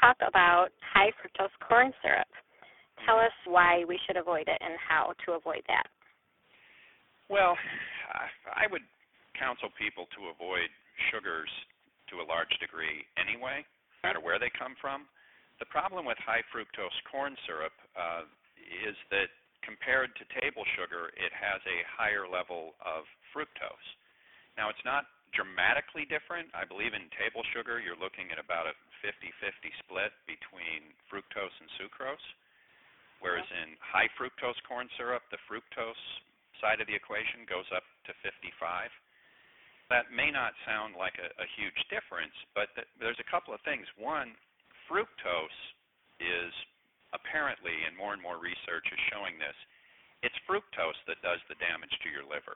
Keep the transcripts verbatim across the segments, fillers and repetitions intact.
talk about high fructose corn syrup. Tell us why we should avoid it and how to avoid that. Well, I would counsel people to avoid sugars to a large degree anyway, no matter where they come from. The problem with high fructose corn syrup uh, is that compared to table sugar, it has a higher level of fructose. Now, it's not dramatically different. I believe in table sugar, you're looking at about a fifty-fifty split between fructose and sucrose, whereas in high fructose corn syrup, the fructose side of the equation goes up to fifty-five. That may not sound like a, a huge difference, but th- there's a couple of things. One, fructose is apparently, and more and more research is showing this, it's fructose that does the damage to your liver.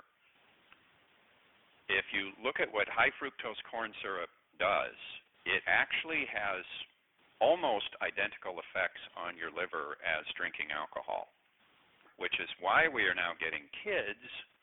If you look at what high fructose corn syrup does, it actually has almost identical effects on your liver as drinking alcohol, which is why we are now getting kids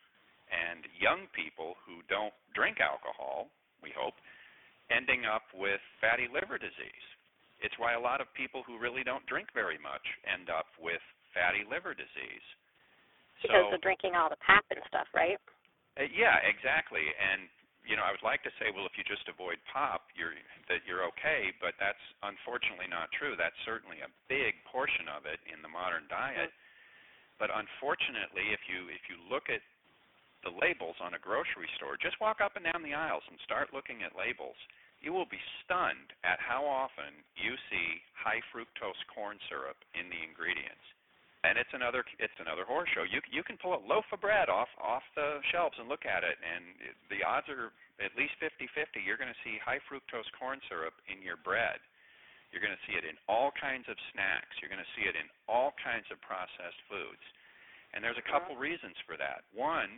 and young people who don't drink alcohol, we hope, ending up with fatty liver disease. It's why a lot of people who really don't drink very much end up with fatty liver disease. Because so, of drinking all the pap and stuff, right? Uh, yeah, exactly. And, you know, I would like to say, well, if you just avoid pop, you're, that you're okay, but that's unfortunately not true. That's certainly a big portion of it in the modern diet. Mm-hmm. But unfortunately, if you if you look at the labels on a grocery store, just walk up and down the aisles and start looking at labels, you will be stunned at how often you see high fructose corn syrup in the ingredients. And it's another it's another horror show. You you can pull a loaf of bread off off the shelves and look at it, and it, the odds are at least fifty-fifty. You're going to see high fructose corn syrup in your bread. You're going to see it in all kinds of snacks. You're going to see it in all kinds of processed foods. And there's a couple reasons for that. One,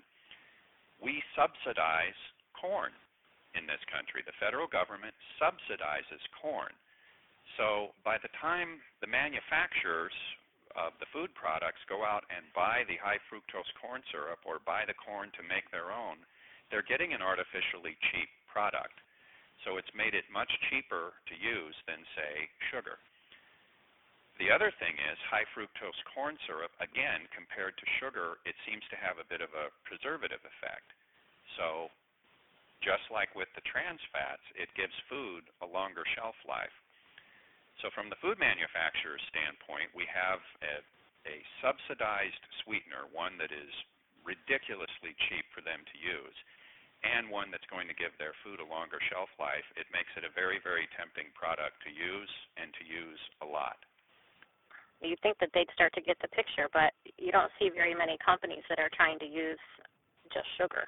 we subsidize corn in this country. The federal government subsidizes corn. So by the time the manufacturers of the food products go out and buy the high fructose corn syrup or buy the corn to make their own, they're getting an artificially cheap product. So it's made it much cheaper to use than, say, sugar. The other thing is high fructose corn syrup, again, compared to sugar, it seems to have a bit of a preservative effect. So just like with the trans fats, it gives food a longer shelf life. So from the food manufacturer's standpoint, we have a, a subsidized sweetener, one that is ridiculously cheap for them to use, and one that's going to give their food a longer shelf life. It makes it a very, very tempting product to use and to use a lot. You'd think that they'd start to get the picture, but you don't see very many companies that are trying to use just sugar.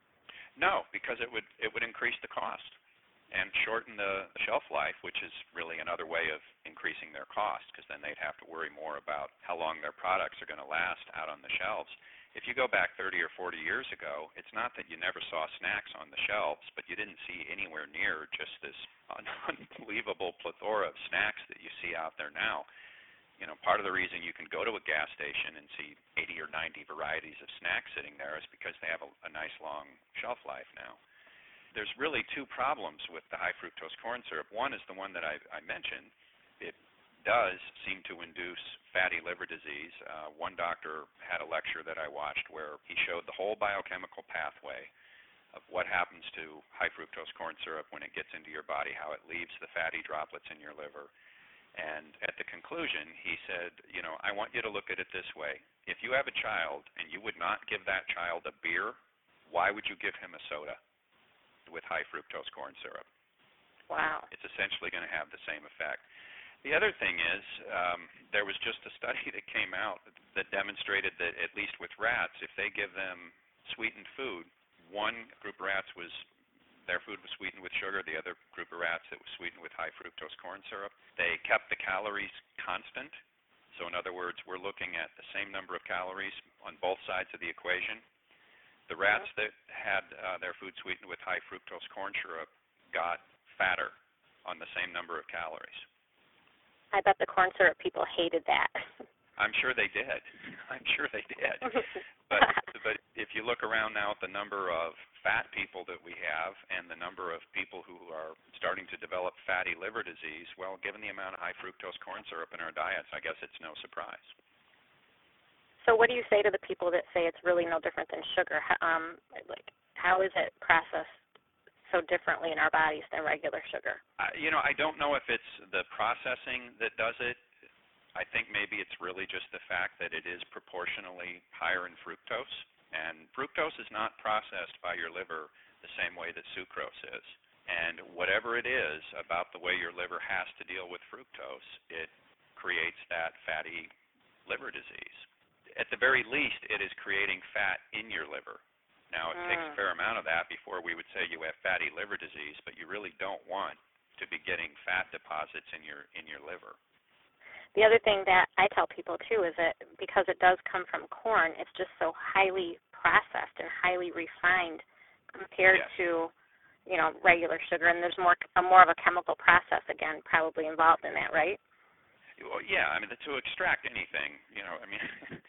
No, because it would it would increase the cost and shorten the shelf life, which is really another way of increasing their cost, because then they'd have to worry more about how long their products are going to last out on the shelves. If you go back thirty or forty years ago, it's not that you never saw snacks on the shelves, but you didn't see anywhere near just this unbelievable plethora of snacks that you see out there now. You know, part of the reason you can go to a gas station and see eighty or ninety varieties of snacks sitting there is because they have a, a nice long shelf life now. There's really two problems with the high fructose corn syrup. One is the one that I, I mentioned. It does seem to induce fatty liver disease. Uh, one doctor had a lecture that I watched where he showed the whole biochemical pathway of what happens to high fructose corn syrup when it gets into your body, how it leaves the fatty droplets in your liver. And at the conclusion, he said, you know, I want you to look at it this way. If you have a child and you would not give that child a beer, why would you give him a soda with high fructose corn syrup? Wow. It's essentially going to have the same effect. The other thing is, um, there was just a study that came out that demonstrated that at least with rats, if they give them sweetened food, one group of rats was their food was sweetened with sugar, the other group of rats it was sweetened with high fructose corn syrup. They kept the calories constant. So in other words, we're looking at the same number of calories on both sides of the equation. The rats that had uh, their food sweetened with high fructose corn syrup got fatter on the same number of calories. I bet the corn syrup people hated that. I'm sure they did. I'm sure they did. But but if you look around now at the number of fat people that we have and the number of people who are starting to develop fatty liver disease, well, given the amount of high fructose corn syrup in our diets, I guess it's no surprise. So what do you say to the people that say it's really no different than sugar? Um, like, how is it processed so differently in our bodies than regular sugar? Uh, you know, I don't know if it's the processing that does it. I think maybe it's really just the fact that it is proportionally higher in fructose. And fructose is not processed by your liver the same way that sucrose is. And whatever it is about the way your liver has to deal with fructose, it creates that fatty liver disease. At the very least, it is creating fat in your liver. Now, it mm. takes a fair amount of that before we would say you have fatty liver disease, but you really don't want to be getting fat deposits in your in your liver. The other thing that I tell people, too, is that because it does come from corn, it's just so highly processed and highly refined compared yes. to, you know, regular sugar. And there's more a more of a chemical process, again, probably involved in that, right? Well, yeah. I mean, to extract anything, you know, I mean,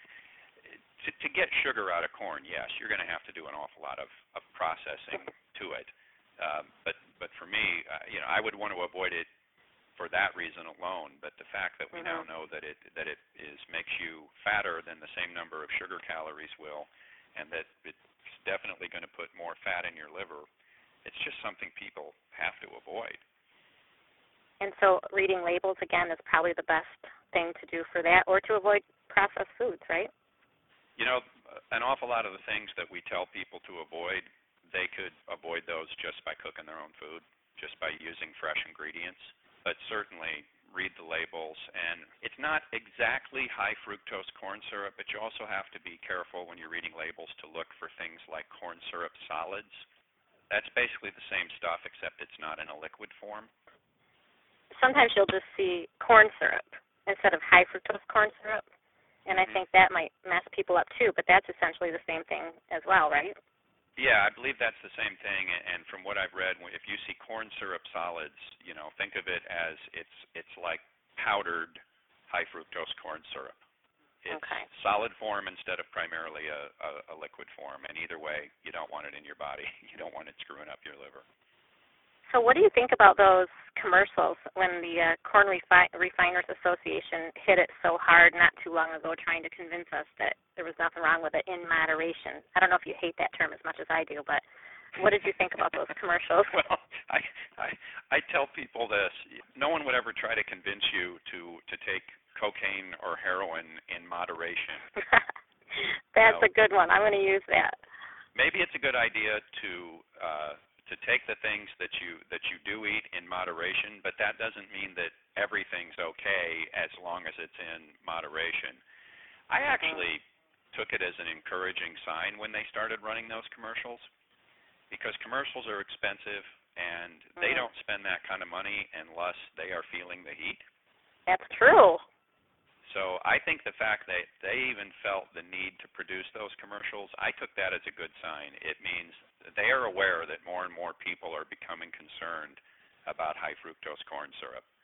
to, to get sugar out of corn, yes, you're going to have to do an awful lot of, of processing to it. Um, but, but for me, uh, you know, I would want to avoid it for that reason alone, but the fact that we mm-hmm. now know that it that it is makes you fatter than the same number of sugar calories will, and that it's definitely going to put more fat in your liver, it's just something people have to avoid. And so reading labels, again, is probably the best thing to do for that, or to avoid processed foods, right? You know, an awful lot of the things that we tell people to avoid, they could avoid those just by cooking their own food, just by using fresh ingredients. But certainly read the labels. And it's not exactly high fructose corn syrup, but you also have to be careful when you're reading labels to look for things like corn syrup solids. That's basically the same stuff, except it's not in a liquid form. Sometimes you'll just see corn syrup instead of high fructose corn syrup, and I think that might mess people up too, but that's essentially the same thing as well, right? Yeah, I believe that's the same thing, and from what I've read, if you see corn syrup solids, you know, think of it as it's it's like powdered high fructose corn syrup. It's okay. solid form instead of primarily a, a, a liquid form, and either way, you don't want it in your body. You don't want it screwing up your liver. So what do you think about those commercials when the uh, Corn Refi- Refiners Association hit it so hard not too long ago, trying to convince us that there was nothing wrong with it in moderation? I don't know if you hate that term as much as I do, but what did you think about those commercials? Well, I, I I tell people this. No one would ever try to convince you to, to take cocaine or heroin in moderation. That's you know, a good one. I'm going to use that. Maybe it's a good idea to uh, to take the things that you that you do eat in moderation, but that doesn't mean that everything's okay as long as it's in moderation. I actually took it as an encouraging sign when they started running those commercials, because commercials are expensive and they don't spend that kind of money unless they are feeling the heat. That's true. So I think the fact that they even felt the need to produce those commercials, I took that as a good sign. It means they are aware that more and more people are becoming concerned about high fructose corn syrup.